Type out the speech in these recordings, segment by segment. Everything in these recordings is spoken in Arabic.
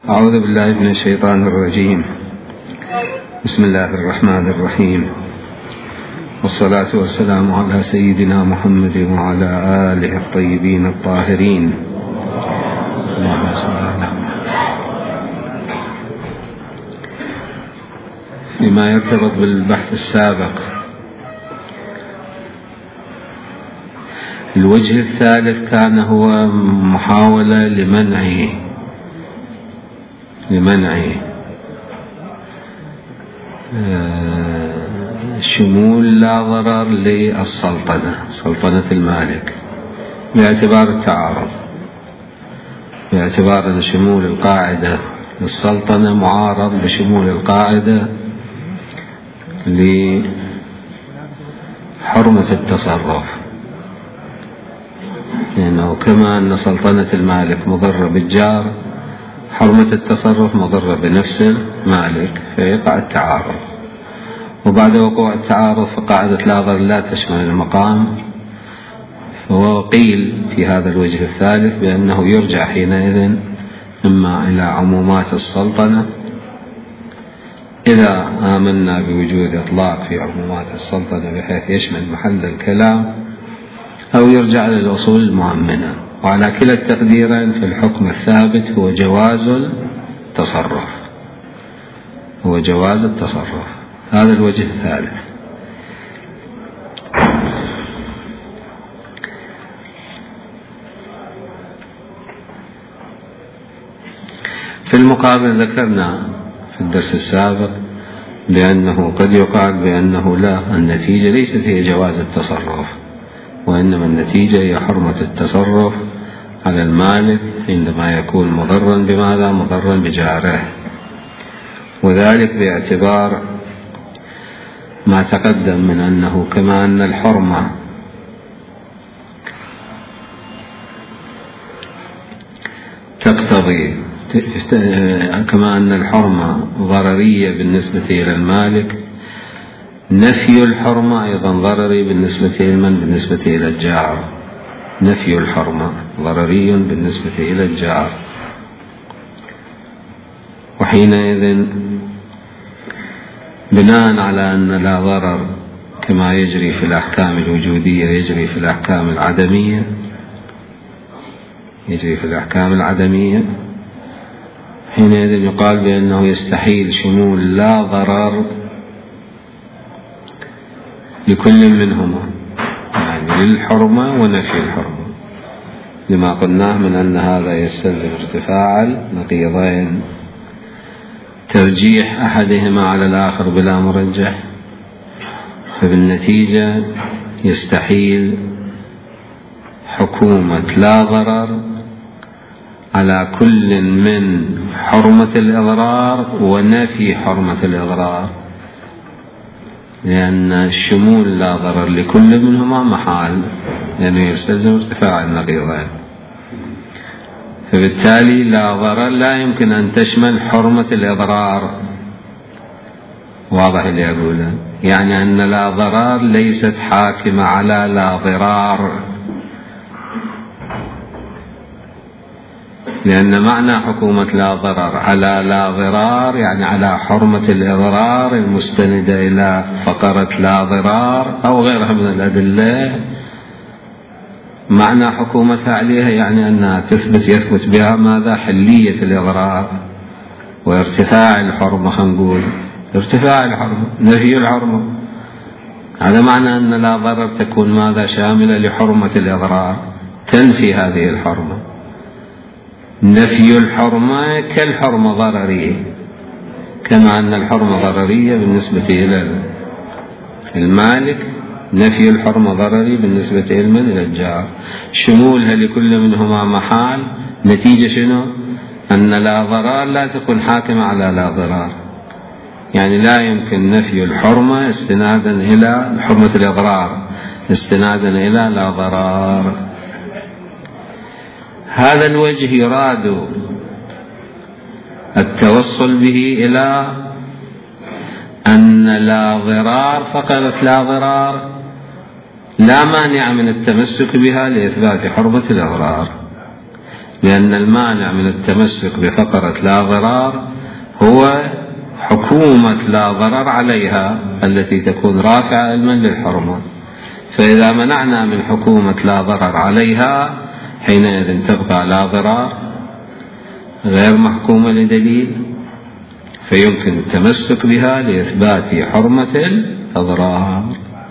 أعوذ بالله من الشيطان الرجيم. بسم الله الرحمن الرحيم، والصلاة والسلام على سيدنا محمد وعلى آله الطيبين الطاهرين. اللهم صل على محمد. فيما يرتبط بالبحث السابق، الوجه الثالث كان هو محاولة لمنع شمول لا ضرر للسلطنة، سلطنة المالك، باعتبار التعارض، باعتبار أن شمول القاعدة للسلطنة معارض بشمول القاعدة لحرمة التصرف، لأنه كما أن سلطنة المالك مضرة بالجار، حرمة التصرف مضرة بنفس المالك، فيقع التعارض. وبعد وقوع التعارض فقاعدة لا ضرر لا تشمل المقام، فهو قيل في هذا الوجه الثالث بأنه يرجع حينئذ إما إلى عمومات السلطنة إذا آمنا بوجود إطلاق في عمومات السلطنة بحيث يشمل محل الكلام، أو يرجع للأصول المؤمنة. وعلى كلا التقديرين في الحكم الثابت هو جواز التصرف، هذا الوجه الثالث. في المقابل ذكرنا في الدرس السابق بأنه قد يقال بأنه لا، النتيجة ليست هي جواز التصرف، وإنما النتيجة هي حرمة التصرف على المالك عندما يكون مضرا بماذا؟ مضرا بجاره، وذلك باعتبار ما تقدم من أنه كما أن الحرمة تقتضي، كما أن الحرمة ضررية بالنسبة إلى المالك، نفي الحرمة أيضا ضرري بالنسبة إلى الجار، نفي الحرمة ضرري بالنسبة إلى الجار. وحينئذ بناء على أن لا ضرر كما يجري في الأحكام الوجودية يجري في الأحكام العدمية، حينئذ يقال بأنه يستحيل شمول لا ضرر لكل منهما، يعني للحرمة ونفي الحرمة، لما قلناه من أن هذا يستلزم ارتفاع النقيضين، ترجيح أحدهما على الآخر بلا مرجح، فبالنتيجة يستحيل حكومة لا ضرر على كل من حرمة الإضرار ونفي حرمة الإضرار، لأن الشمول لا ضرر لكل منهما محال، لأنه يستلزم ارتفاع النقيضين، فبالتالي لا ضرر لا يمكن أن تشمل حرمة الإضرار. واضح اللي أقوله؟ يعني أن لا ضرر ليست حاكمة على لا ضرار، لأن معنى حكومة لا ضرر على لا ضرار يعني على حرمة الإضرار المستندة إلى فقرة لا ضرار أو غيرها من الأدلة، معنى حكومتها عليها يعني أنها يثبت بها ماذا؟ حلية الإضرار وارتفاع الحرمة، خلينا نقول ارتفاع الحرمة، نفي الحرمة، هذا معنى أن لا ضرر تكون ماذا؟ شاملة لحرمة الإضرار، تنفي هذه الحرمة. نفي الحرمة كالحرمة ضررية، كما أن الحرمة ضررية بالنسبة إلى المالك، نفي الحرمة ضرري بالنسبة إلى الجار، شمولها لكل منهما محال، نتيجة شنو؟ أن لا ضرار لا تكون حاكمة على لا ضرار، يعني لا يمكن نفي الحرمة استنادا إلى حرمة الإضرار استنادا إلى لا ضرار. هذا الوجه يراد التوصل به إلى أن لا ضرار فقط لا ضرار لا مانع من التمسك بها لإثبات حرمة الإضرار، بأن المانع من التمسك بفقرة لا ضرار هو حكومة لا ضرر عليها التي تكون رافعة علما للحرمة. فإذا منعنا من حكومة لا ضرر عليها حينئذ تبقى لا ضرار غير محكومة لدليل، فيمكن التمسك بها لإثبات حرمة الإضرار.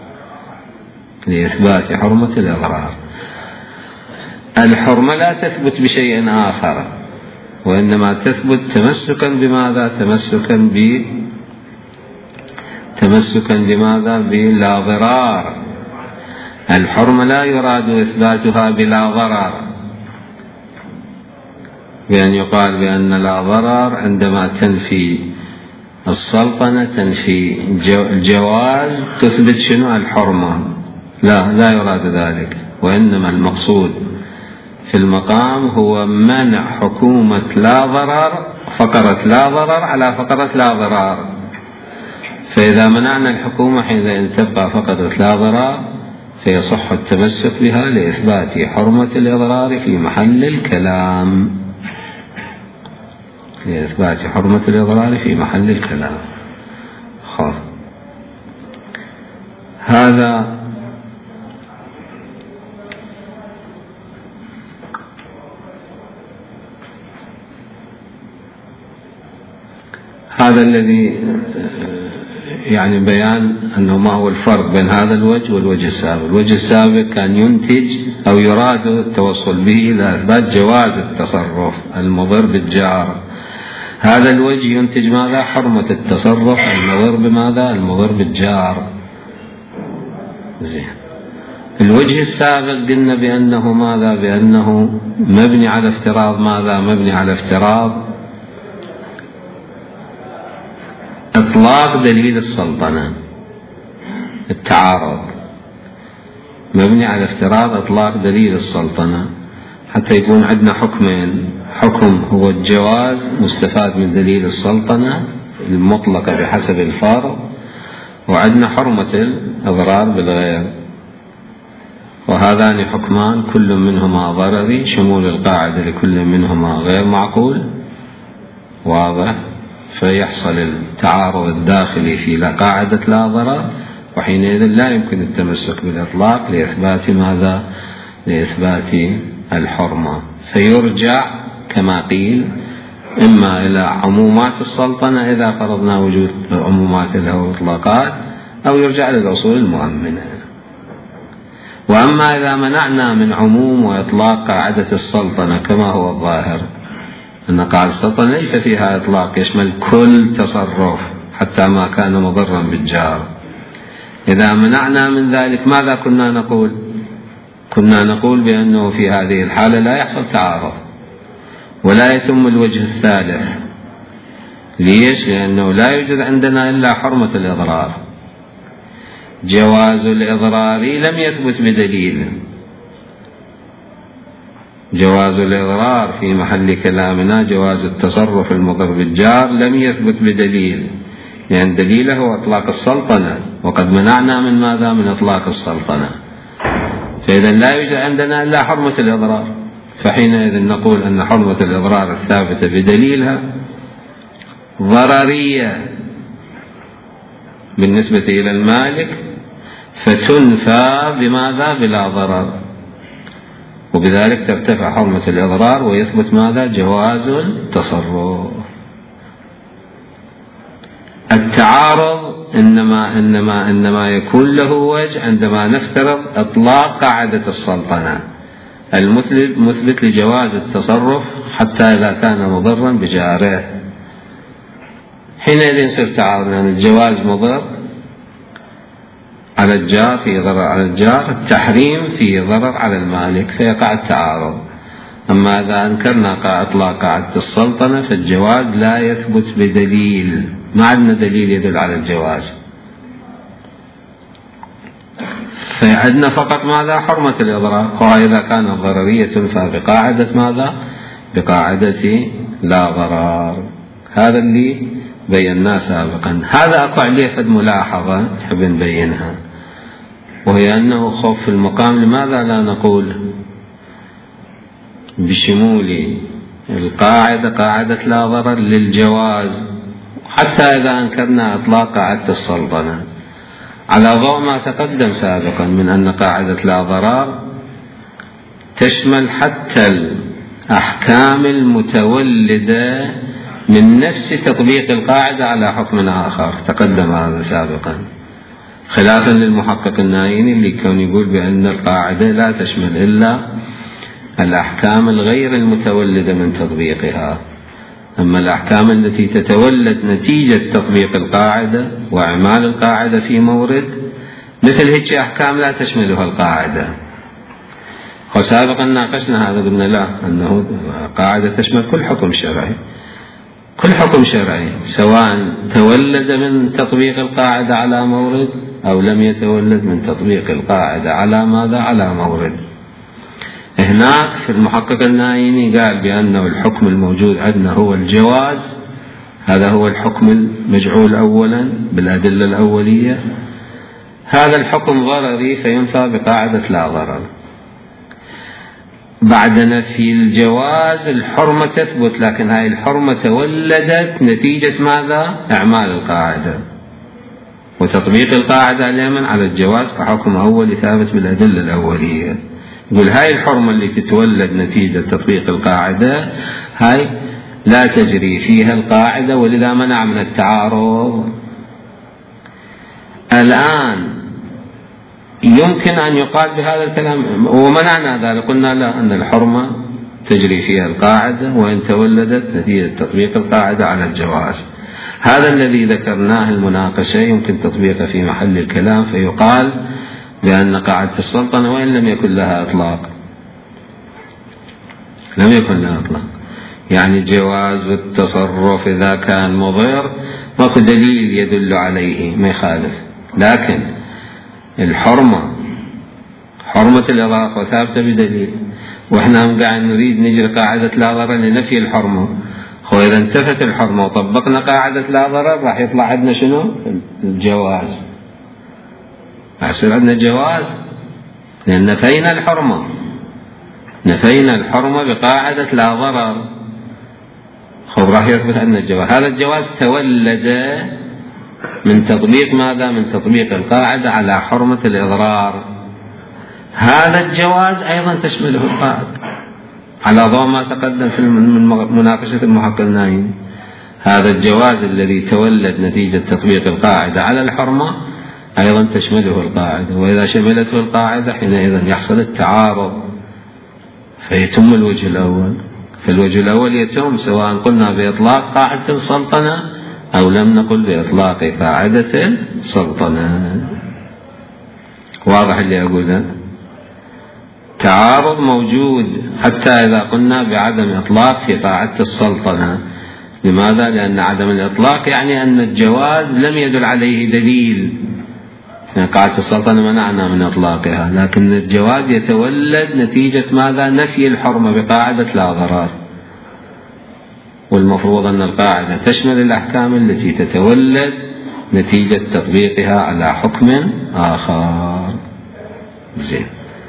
لإثبات حرمة الإضرار. الحرمة لا تثبت بشيء آخر، وإنما تثبت تمسكا بماذا؟ تمسكا بماذا؟ بلا ضرار. الحرمة لا يراد إثباتها بلا ضرر، بأن يقال بأن لا ضرر عندما تنفي السلطنة تنفي الجواز تثبت شنو؟ الحرمة. لا يراد ذلك، وإنما المقصود في المقام هو منع حكومة لا ضرر، فقرة لا ضرر على فقرة لا ضرار. فإذا منعنا الحكومة حينئذ تبقى فقرة لا ضرار، فيصح التمسك بها لإثبات حرمة الإضرار في محل الكلام. لإثبات حرمة الإضرار في محل الكلام. هذا الذي يعني بيان أنه ما هو الفرق بين هذا الوجه والوجه السابق. الوجه السابق كان ينتج أو يراد التوصل به إلى إثبات جواز التصرف المضر بالجار. هذا الوجه ينتج ماذا؟ حرمة التصرف المضر بماذا؟ المضر بالجار. زين. الوجه السابق قلنا بأنه ماذا؟ بأنه مبني على افتراض ماذا؟ مبني على افتراض إطلاق دليل السلطنة. التعارض مبني على افتراض إطلاق دليل السلطنة، حتى يكون عندنا حكمين: حكم هو الجواز مستفاد من دليل السلطنة المطلقة بحسب الفارض، وعندنا حرمة الإضرار بالغير. وهذان حكمان كل منهما ضرري، شمول القاعدة لكل منهما غير معقول. واضح؟ فيحصل التعارض الداخلي في قاعدة لا ضرر، وحينئذ لا يمكن التمسك بالإطلاق لإثبات ماذا؟ لإثبات الحرمة. فيرجع كما قيل إما إلى عمومات السلطنة إذا فرضنا وجود عمومات لها وإطلاقات، أو يرجع للأصول المؤمنة. وأما إذا منعنا من عموم وإطلاق قاعدة السلطنة كما هو الظاهر أن قاعدة السلطنة ليس فيها إطلاق يشمل كل تصرف حتى ما كان مضرا بالجار، إذا منعنا من ذلك ماذا كنا نقول؟ كنا نقول بأنه في هذه الحالة لا يحصل تعارض ولا يتم الوجه الثالث. ليش؟ لأنه لا يوجد عندنا إلا حرمة الإضرار. جواز الإضرار لم يثبت بدليل. جواز الإضرار في محل كلامنا جواز التصرف المضر بالجار لم يثبت بدليل، لأن دليله هو إطلاق السلطنة، وقد منعنا من ماذا؟ من إطلاق السلطنة. فإذا لا يوجد عندنا إلا حرمة الإضرار، فحينئذ نقول أن حرمة الإضرار الثابتة بدليلها ضررية بالنسبة إلى المالك، فتنفى بماذا؟ بلا ضرر، وبذلك ترتفع حرمة الإضرار ويثبت ماذا؟ جواز التصرف. التعارض إنما يكون له وجه عندما نفترض إطلاق قاعدة السلطنة المثبت لجواز التصرف حتى إذا كان مضرا بجاره. حينئذ يصير تعارض، لأن الجواز مضر على الجار في ضرر على الجار، التحريم في ضرر على المالك، فيقع التعارض. أما إذا أنكرنا إطلاق قاعدة السلطنة فالجواز لا يثبت بدليل، ما عندنا دليل يدل على الجواز، فعندنا فقط ماذا؟ حرمة الإضرار، وإذا كانت ضررية تنفى بقاعدة ماذا؟ بقاعدة لا ضرر. هذا اللي بيناه سابقا. هذا أقع عليه فد ملاحظة نحب نبينها، وهي أنه خوف في المقام لماذا لا نقول بشمول القاعدة قاعدة لا ضرر للجواز، حتى إذا أنكرنا إطلاق قاعدة السلطنة على ضوء ما تقدم سابقا من أن قاعدة لا ضرر تشمل حتى الأحكام المتولدة من نفس تطبيق القاعدة على حكم آخر، تقدم هذا سابقا، خلافا للمحقق النايني اللي كان يقول بأن القاعدة لا تشمل إلا الأحكام الغير المتولدة من تطبيقها، أما الأحكام التي تتولد نتيجة تطبيق القاعدة وإعمال القاعدة في مورد مثل هيك أحكام لا تشملها القاعدة. وسابقا ناقشنا هذا، قلنا لا، أنه قاعدة تشمل كل حكم شرعي، كل حكم شرعي سواء تولد من تطبيق القاعدة على مورد أو لم يتولد من تطبيق القاعدة على ماذا؟ على مورد. هناك في المحقق النايني قال بأنه الحكم الموجود عندنا هو الجواز، هذا هو الحكم المجعول أولا بالأدلة الأولية، هذا الحكم ضرري فينفى بقاعدة لا ضرر. بعد نفي الجواز الحرمة تثبت، لكن هذه الحرمة تولدت نتيجة ماذا؟ إعمال القاعدة وتطبيق القاعدة اليمن على الجواز كحكم أولي ثابت بالأدلة الأولية. يقول هاي الحرمة اللي تتولد نتيجة تطبيق القاعدة هاي لا تجري فيها القاعدة، ولذا منع من التعارض. الآن يمكن أن يقال بهذا الكلام ومنعنا ذلك، قلنا لا، أن الحرمة تجري فيها القاعدة وإن تولدت نتيجة تطبيق القاعدة على الجواز. هذا الذي ذكرناه المناقشة يمكن تطبيقه في محل الكلام، فيقال بأن قاعدة السلطنة وإن لم يكن لها إطلاق، لم يكن لها إطلاق، يعني الجواز والتصرف إذا كان مضر ماكو دليل يدل عليه ما يخالف، لكن الحرمة حرمة الإضافة ثابتة بدليل، وإحنا قاعد نريد نجري قاعدة لا ضرر لنفي الحرمة. وإذا انتفت الحرمة وطبقنا قاعدة لا ضرر راح يطلع عندنا شنو؟ الجواز، راح يصير عندنا الجواز، لأن نفينا الحرمة بقاعدة لا ضرر، راح يثبت عندنا الجواز. هذا الجواز تولد من تطبيق ماذا؟ من تطبيق القاعدة على حرمة الإضرار. هذا الجواز أيضا تشمله القاعدة على ضوء ما تقدم في مناقشة المحقق النايني. هذا الجواز الذي تولد نتيجة تطبيق القاعدة على الحرمة أيضا تشمله القاعدة، وإذا شملته القاعدة حينئذ يحصل التعارض فيتم الوجه الأول. فالوجه الأول يتم سواء قلنا بإطلاق قاعدة السلطنة أو لم نقل بإطلاق قاعدة السلطنة. واضح اللي أقوله؟ تعارض موجود حتى إذا قلنا بعدم إطلاق في قاعدة السلطنة. لماذا؟ لأن عدم الإطلاق يعني أن الجواز لم يدل عليه دليل، يعني قاعدة السلطنة منعنا من إطلاقها، لكن الجواز يتولد نتيجة ماذا؟ نفي الحرمة بقاعدة لا ضرر، والمفروض أن القاعدة تشمل الأحكام التي تتولد نتيجة تطبيقها على حكم آخر. زين،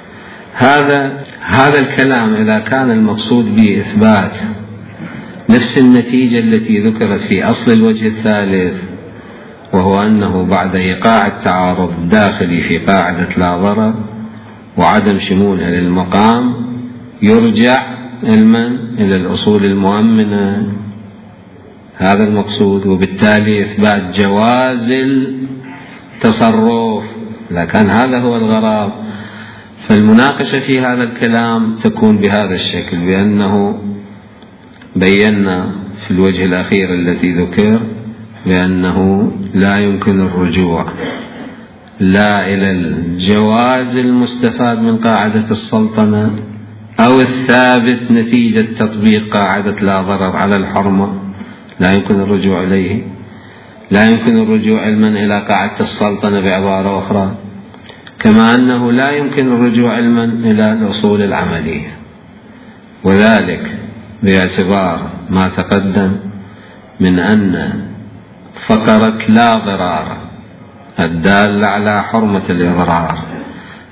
هذا الكلام إذا كان المقصود به إثبات نفس النتيجة التي ذكرت في أصل الوجه الثالث، وهو أنه بعد إيقاع التعارض الداخلي في قاعدة لا ضرر وعدم شمولها للمقام يرجع إلى الأصول المؤمنة، هذا المقصود، وبالتالي إثبات جواز التصرف، لكن هذا هو الغرض. فالمناقشة في هذا الكلام تكون بهذا الشكل، بأنه بينا في الوجه الأخير الذي ذكر بأنه لا يمكن الرجوع لا إلى الجواز المستفاد من قاعدة السلطنة أو الثابت نتيجة تطبيق قاعدة لا ضرر على الحرمة، لا يمكن الرجوع إليه، لا يمكن الرجوع علما إلى قاعدة السلطنة بعبارة أخرى، كما أنه لا يمكن الرجوع علما إلى الأصول العملية، وذلك باعتبار ما تقدم من أن فقرة لا ضرار الدالة على حرمة الإضرار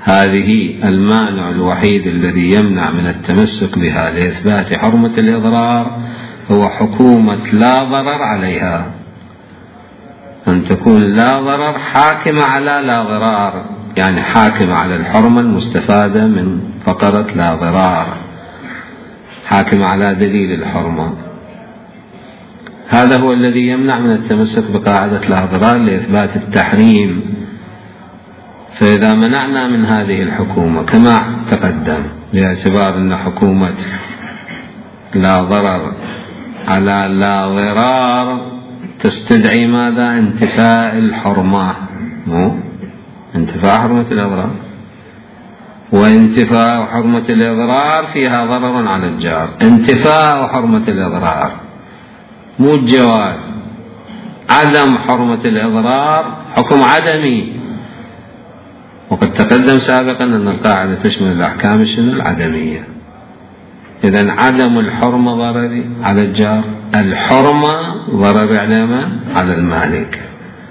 هذه المانع الوحيد الذي يمنع من التمسك بها لإثبات حرمة الإضرار هو حكومة لا ضرر عليها، أن تكون لا ضرر حاكمة على لا ضرار، يعني حاكمة على الحرمة المستفادة من فقرة لا ضرار، حاكمة على دليل الحرمة. هذا هو الذي يمنع من التمسك بقاعدة لا ضرار لإثبات التحريم. فإذا منعنا من هذه الحكومة كما تقدم باعتبار أن حكومة لا ضرر على لا ضرار تستدعي ماذا؟ انتفاء الحرمة، انتفاء حرمة الإضرار، وانتفاء حرمة الإضرار فيها ضرر على الجار. انتفاء حرمة الإضرار مو الجواز، عدم حرمة الإضرار حكم عدمي، وقد تقدم سابقا أن القاعدة تشمل الأحكام العدمية. إذن عدم الحرمة ضرر على الجار، الحرمة ضرر على المالك.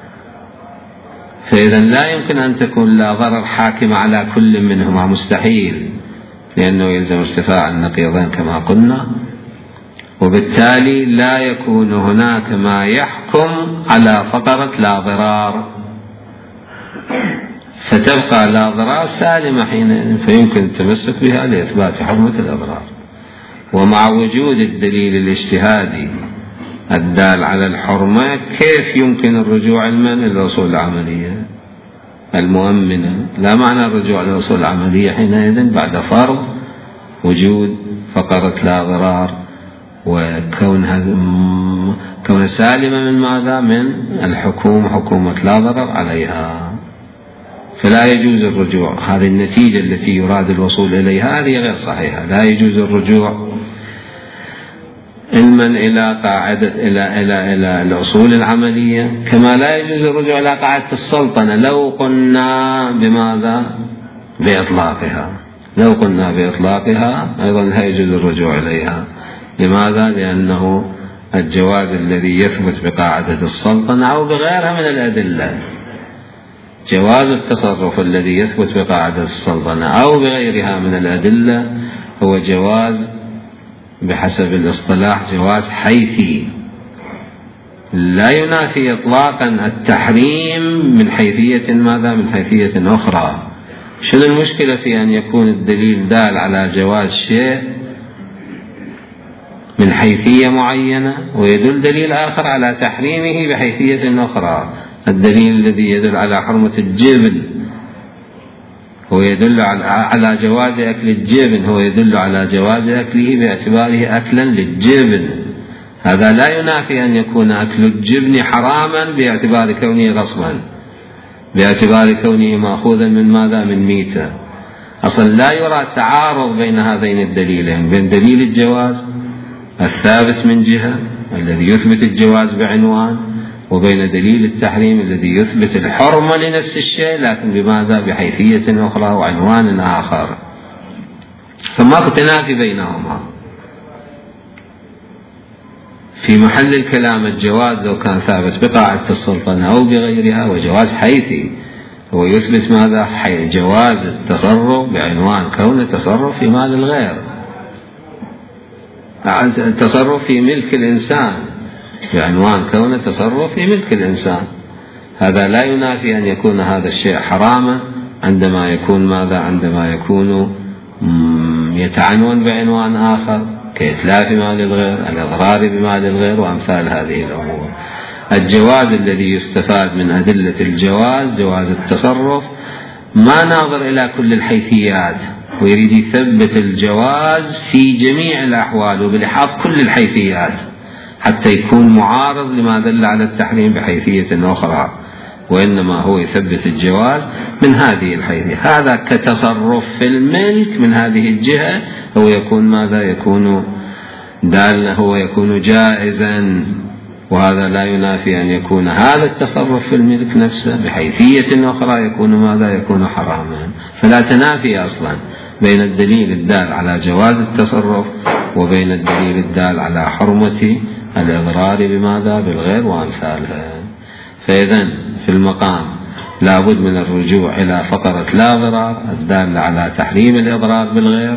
فإذا لا يمكن أن تكون لا ضرر حاكمة على كل منهما، مستحيل، لأنه يلزم ارتفاع النقيضين كما قلنا، وبالتالي لا يكون هناك ما يحكم على فقرة لا ضرار، فتبقى لا ضرار سالمة حينئذ، فيمكن التمسك بها لإثبات حرمة الإضرار. ومع وجود الدليل الاجتهادي الدال على الحرمة، كيف يمكن الرجوع إلى الأصول العملية المؤمنة؟ لا معنى الرجوع إلى الأصول العملية حينئذ بعد فرض وجود فقرة لا ضرار وكون سالمة من ماذا؟ من حكومة لا ضرر عليها. فلا يجوز الرجوع، هذه النتيجة التي يراد الوصول إليها هذه غير صحيحة. لا يجوز الرجوع علما إلى قاعدة إلى الأصول العملية، كما لا يجوز الرجوع إلى قاعدة السلطنة لو قلنا بماذا؟ بإطلاقها. لو قلنا بإطلاقها أيضا لا يجوز الرجوع إليها. لماذا؟ لأنه الجواز الذي يثبت بقاعدة السلطنة أو بغيرها من الأدلة، جواز التصرف الذي يثبت بقاعدة السلطنة أو بغيرها من الأدلة هو جواز بحسب الاصطلاح جواز حيثي، لا ينافي إطلاقا التحريم من حيثية ماذا؟ من حيثية أخرى. شنو المشكلة في أن يكون الدليل دال على جواز شيء من حيثية معينة ويدل دليل آخر على تحريمه بحيثية أخرى؟ الدليل الذي يدل على حرمة الجبن هو يدل على جواز أكل الجبن، هو يدل على جواز أكله باعتباره أكلا للجبن. هذا لا ينافي أن يكون أكل الجبن حراما باعتبار كونه غصبا، باعتبار كونه مأخوذا من ماذا؟ من ميتة. أصلا لا يرى تعارض بين هذين الدليلين، بين دليل الجواز الثابت من جهة الذي يثبت الجواز بعنوان، وبين دليل التحريم الذي يثبت الحرمة لنفس الشيء لكن بماذا؟ بحيثية أخرى وعنوان آخر. فما تنافي بينهما. في محل الكلام الجواز لو كان ثابت بقاعدة السلطنة أو بغيرها وجواز حيثي، هو يثبت ماذا؟ جواز التصرف بعنوان كون التصرف في مال الغير، التصرف في ملك الإنسان بعنوان كون التصرف في ملك الإنسان. هذا لا ينافي أن يكون هذا الشيء حراما عندما يكون ماذا؟ عندما يكون يتعنون بعنوان آخر كإتلاف مال الغير، الإضرار بمال الغير، وأمثال هذه الأمور. الجواز الذي يستفاد من أدلة الجواز جواز التصرف ما ناظر إلى كل الحيثيات، ويريد يثبت الجواز في جميع الأحوال وبلحاظ كل الحيثيات حتى يكون معارض لما دل على التحريم بحيثية أخرى، وإنما هو يثبت الجواز من هذه الحيثية. هذا كتصرف في الملك من هذه الجهة هو يكون ماذا؟ يكون دالنا، هو يكون جائزا، وهذا لا ينافي أن يكون هذا التصرف في الملك نفسه بحيثية أخرى يكون ماذا؟ يكون حراما. فلا تنافي أصلا بين الدليل الدال على جواز التصرف وبين الدليل الدال على حرمة الإضرار بماذا؟ بالغير وأمثالها. فإذن في المقام لا بد من الرجوع إلى فقرة لا ضرار الدالة على تحريم الإضرار بالغير،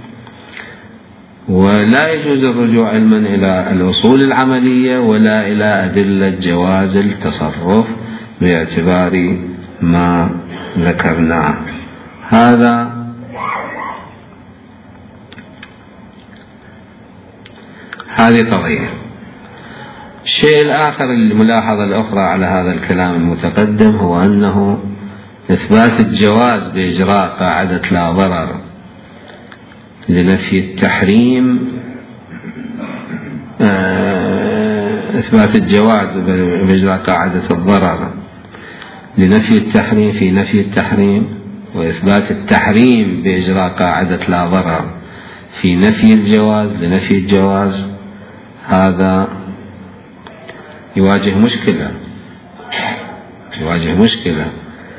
ولا يجوز الرجوع علما إلى الأصول العملية ولا إلى أدلة جواز التصرف باعتبار ما ذكرناه. هذه قضية. الشيء الآخر، الملاحظة الأخرى على هذا الكلام المتقدم، هو أنه إثبات الجواز بإجراء قاعدة لا ضرر لنفي التحريم، إثبات الجواز بإجراء قاعدة الضرر لنفي التحريم في نفي التحريم، وإثبات التحريم بإجراء قاعدة لا ضرر في نفي الجواز لنفي الجواز، هذا يواجه مشكلة.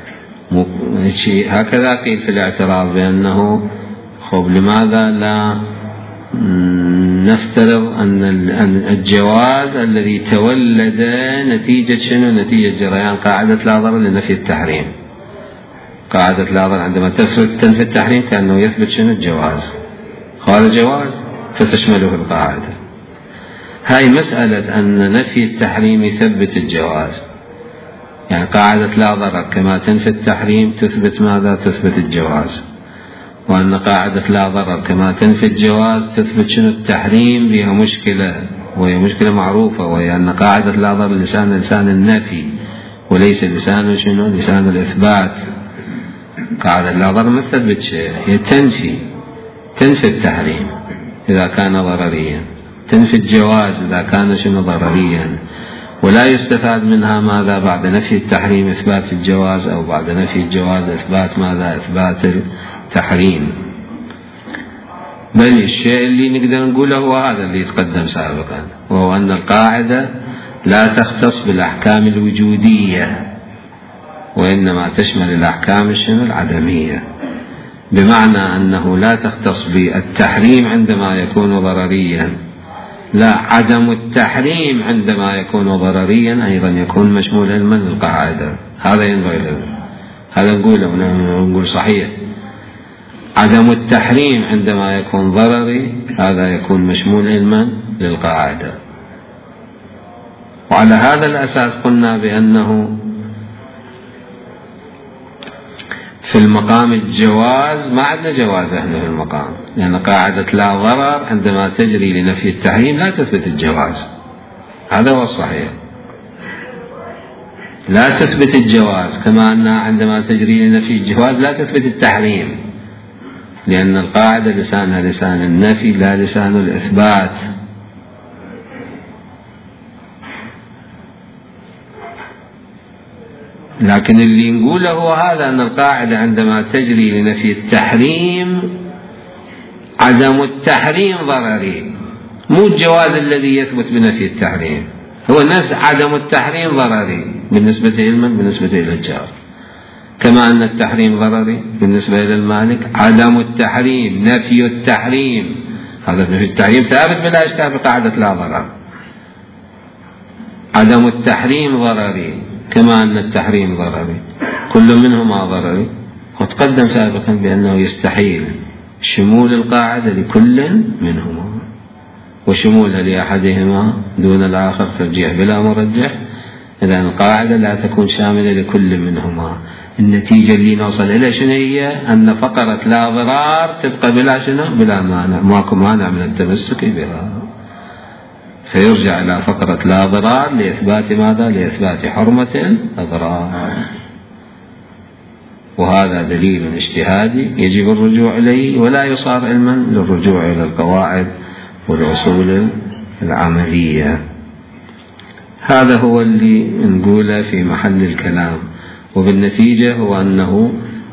هكذا قيل في الاعتراض بأنه لماذا لا نفترض أن الجواز الذي تولد نتيجة شنو؟ نتيجة جريان قاعدة لا ضرر لنفي التحريم. قاعدة لا ضرر عندما تنفي التحريم كأنه يثبت شنو؟ الجواز. قال جواز فتشمله القاعدة. هاي مسألة أن نفي التحريم يثبت الجواز، يعني قاعدة لا ضرر كما تنفي التحريم تثبت ماذا؟ تثبت الجواز. وأن قاعدة لا ضرر كما تنفي الجواز تثبت شنو؟ التحريم. بها مشكلة، وهي مشكلة معروفة، وهي أن قاعدة لا ضرر لسان النفي وليس لسان شنو؟ لسان الإثبات. قاعدة لا ضرر ما تثبت شيء، هي تنفي التحريم إذا كان ضرريا، تنفي الجواز إذا كان شنو؟ ضرريا. ولا يستفاد منها ماذا؟ بعد نفي التحريم إثبات الجواز، أو بعد نفي الجواز إثبات ماذا؟ إثبات التحريم. بل الشيء اللي نقدر نقوله هو هذا اللي يتقدم سابقا، وهو أن القاعدة لا تختص بالأحكام الوجودية، وإنما تشمل الأحكام العدمية، بمعنى أنه لا تختص بالتحريم عندما يكون ضرريا، لا، عدم التحريم عندما يكون ضرريا أيضا يكون مشمول علما للقاعدة. هذا ينبغي هذا نقول صحيح. عدم التحريم عندما يكون ضرري هذا يكون مشمول علما للقاعدة. وعلى هذا الأساس قلنا بأنه في المقام الجواز ما عندنا جواز احنا في المقام، لأن قاعدة لا ضرر عندما تجري لنفي التحريم لا تثبت الجواز. هذا هو الصحيح، لا تثبت الجواز، كما أنها عندما تجري لنفي الجواز لا تثبت التحريم، لأن القاعدة لسانها لسان النفي لا لسان الإثبات. لكن اللي نقوله هو هذا، أن القاعدة عندما تجري لنفي التحريم عدم التحريم ضرري، مو الجواز الذي يثبت بنفي التحريم، هو نفس عدم التحريم ضرري بالنسبة إلى الجار، كما أن التحريم ضرري بالنسبة إلى المالك. عدم التحريم نفي التحريم، هذا نفي التحريم ثابت بلا إشكال بقاعدة لا ضرر. عدم التحريم ضرري كما أن التحريم ضرري، كل منهما ضرري. وتقدم سابقا بأنه يستحيل شمول القاعدة لكل منهما، وشمولها لأحدهما دون الآخر ترجيح بلا مرجح. إذن القاعدة لا تكون شاملة لكل منهما. النتيجة اللي نوصل إلى شنو هي؟ أن فقرة لا ضرار تبقى بلا مانع، ماكو مانع من التمسك بها، فيرجع إلى فقرة لا ضرار لإثبات ماذا؟ لإثبات حرمة الأضرار. وهذا دليل اجتهادي يجب الرجوع إليه، ولا يصار علما للرجوع إلى القواعد والأصول العملية. هذا هو اللي نقوله في محل الكلام. وبالنتيجة هو أنه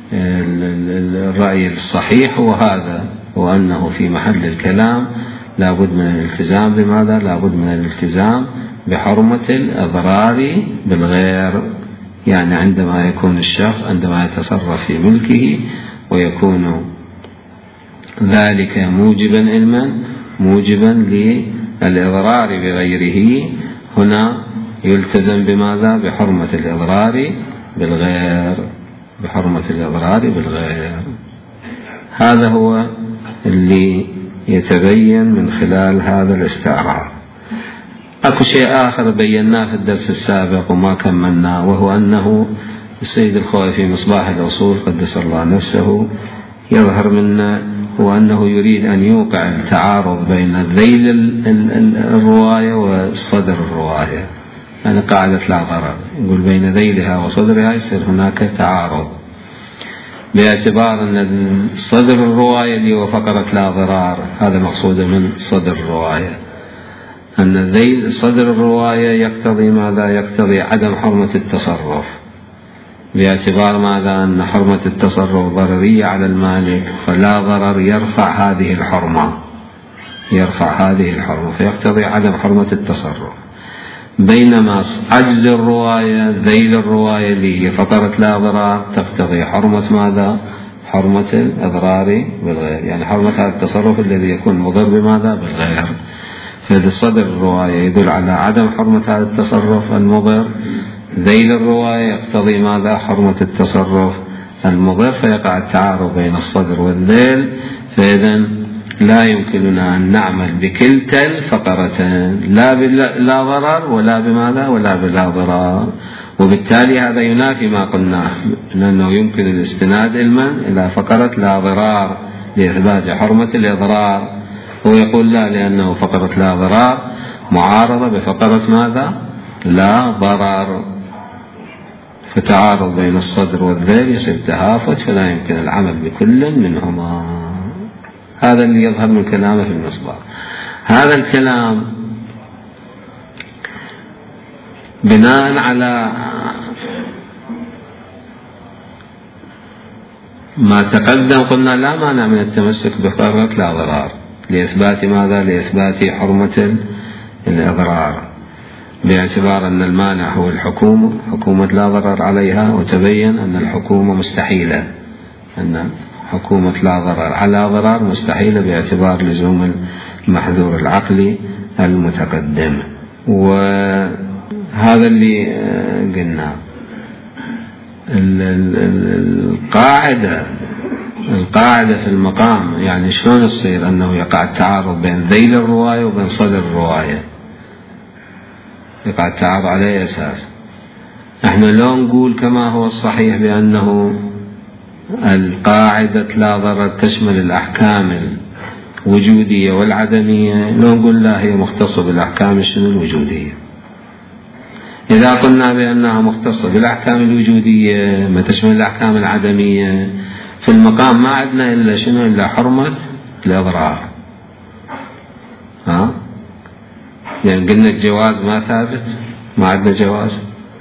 الرأي الصحيح هو هذا، هو أنه في محل الكلام لابد من الالتزام بماذا؟ لابد من الالتزام بحرمة الأضرار بالغير، يعني عندما يكون الشخص عندما يتصرف في ملكه ويكون ذلك موجبا علما موجبا للإضرار بغيره، هنا يلتزم بماذا؟ بحرمة الإضرار بالغير، بحرمة الإضرار بالغير. هذا هو اللي يتبين من خلال هذا الاستعراض. أكو شيء آخر بيناه في الدرس السابق وما كملناه، وهو أنه السيد الخوئي في مصباح الأصول قدس الله نفسه يظهر منا هو أنه يريد أن يوقع التعارض بين ذيل الرواية وصدر الرواية، يعني قاعدة لا ضرر، يقول بين ذيلها وصدرها يصير هناك تعارض، باعتبار أن صدر الرواية اللي هو فقرة لا ضرار، هذا مقصود من صدر الرواية، أن ذيل صدر الرواية يقتضي ماذا؟ يقتضي عدم حرمة التصرف، باعتبار ماذا؟ أن حرمة التصرف ضررية على المالك، فلا ضرر يرفع هذه الحرمة فيقتضي عدم حرمة التصرف. بينما عجز الرواية ذيل الرواية اللي هي فقرة لا ضرار تقتضي حرمة ماذا؟ حرمة الإضرار بالغير، يعني حرمة هذا التصرف الذي يكون مضر بماذا؟ بالغير. فإذا صدر الرواية يدل على عدم حرمة هذا التصرف المضر، ذيل الرواية يقتضي ماذا؟ حرمة التصرف المضر، فيقع التعارض بين الصدر والذيل. فإذا لا يمكننا أن نعمل بكلتا الفقرتين، لا ضرر ولا بماذا؟ ولا بلا ضرر. وبالتالي هذا ينافي ما قلناه، لأنه يمكن الاستناد إلى فقرة لا ضرار لإثبات حرمة الإضرار، هو يقول لا، لأنه فقرة لا ضرار معارضة بفقرة ماذا؟ لا ضرر، فتعارض بين الصدر والذيل يصير تهافت، فلا يمكن العمل بكل منهما. هذا اللي يظهر من كلامه في المصباح. هذا الكلام بناء على ما تقدم قلنا لا مانع من التمسك بفقرة لا ضرار لإثبات ماذا؟ لإثبات حرمة الإضرار، باعتبار أن المانع هو الحكومة، حكومة لا ضرر عليها، وتبين أن الحكومة مستحيلة، أن حكومة لا ضرر على ضرر مستحيلة باعتبار لزوم المحذور العقلي المتقدم. وهذا اللي قلنا. القاعدة في المقام يعني شلون يصير أنه يقع التعارض بين ذيل الرواية وبين صدر الرواية؟ يقع التعارض على أي أساس؟ احنا لو نقول كما هو الصحيح بأنه القاعدة لا ضرر تشمل الأحكام الوجودية والعدمية، لو نقول لا، هي مختصة بالأحكام الوجودية. إذا قلنا بأنها مختصة بالأحكام الوجودية ما تشمل الأحكام العدمية، في المقام ما عندنا إلا شنو؟ إلا حرمة الإضرار. يعني قلنا الجواز ما ثابت، ما عندنا جواز.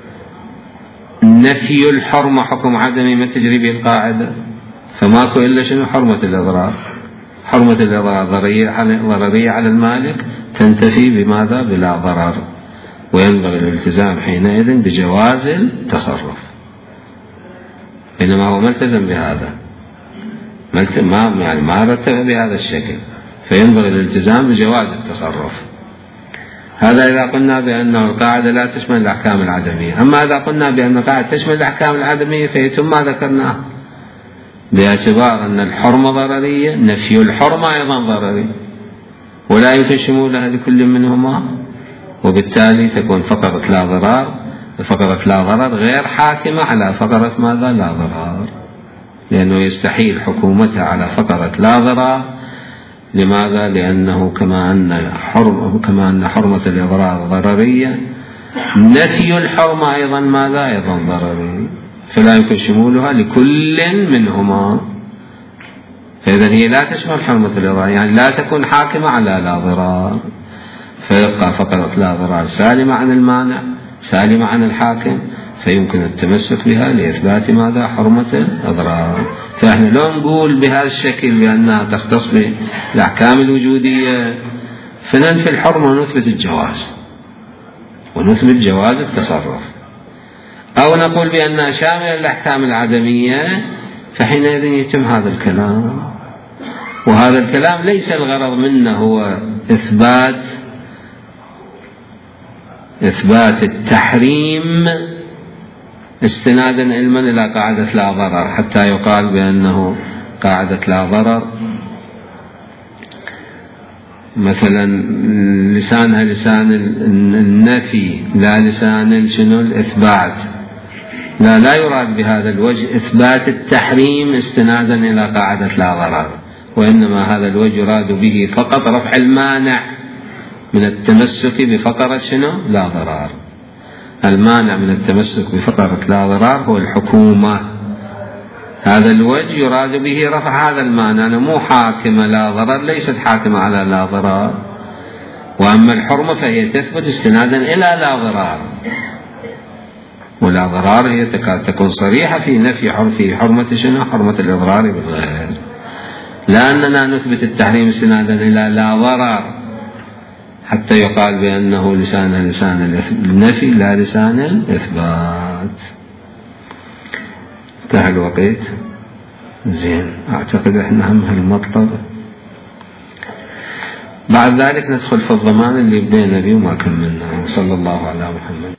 نفي الحرمة حكم عدمي ما تجري به القاعدة، فماكو إلا شنو؟ حرمة الإضرار. حرمة الإضرار ضررية على المالك تنتفي بماذا؟ بلا ضرر، وينبغي الالتزام حينئذ بجواز التصرف، إنما هو ملتزم بهذا، ما رتب بهذا الشكل، فينبغي الالتزام بجواز التصرف. هذا إذا قلنا بأن القاعدة لا تشمل الأحكام العدمية. أما إذا قلنا بأن القاعدة تشمل الأحكام العدمية فيتم ما ذكرناه، باعتبار أن الحرمة ضررية، نفي الحرمة أيضا ضرري، ولا يمكن شمولها لكل منهما، وبالتالي تكون فقرة لا ضرر غير حاكمة على فقرة ماذا؟ لا ضرر، لأنه يستحيل حكومتها على فقرة لا ضرر. لماذا؟ لأنه كما أن حرمة الإضرار ضررية، نفي الحرمة أيضا ماذا؟ أيضا ضرري، فلا يمكن شمولها لكل منهما. فإذا هي لا تشمل حرمة الإضرار، يعني لا تكون حاكمة على لا ضرر، فيبقى فقرة لا ضرر سالمة عن المانع، سالمة عن الحاكم، فيمكن التمسك بها لإثبات ماذا؟ حرمة الإضرار. فإحنا لو نقول بهذا الشكل بأنها تختص بالأحكام الوجودية، فننفي الحرمة ونثبت الجواز، ونثبت جواز التصرف، أو نقول بأنها شاملة للأحكام العدمية، فحينئذ يتم هذا الكلام. وهذا الكلام ليس الغرض منه هو إثبات التحريم استنادا علما إلى قاعدة لا ضرر، حتى يقال بأنه قاعدة لا ضرر مثلا لسانها لسان النفي لا لسان الإثبات. لا يراد بهذا الوجه إثبات التحريم استنادا إلى قاعدة لا ضرر، وإنما هذا الوجه يراد به فقط رفع المانع من التمسك بفقرة لا ضرر. المانع من التمسك بفقرة لا ضرر هو الحكومة، هذا الوجه يراد به رفع هذا المانع. أنا مو حاكمة لا ضرر، ليست حاكمة على لا ضرر. وأما الحرمة فهي تثبت استنادا إلى لا ضرر، ولا ضرر هي تكاد تكون صريحة في نفي حرمة حرمة الإضرار بالغير، لأننا نثبت التحريم استنادا إلى لا ضرر حتى يقال بأنه لسان النفي لا لسان الإثبات. انتهى الوقت. زين، أعتقد إحنا هم هالمطلب. بعد ذلك ندخل في الضمان اللي بدينا به وما كملنا. صلى الله على محمد.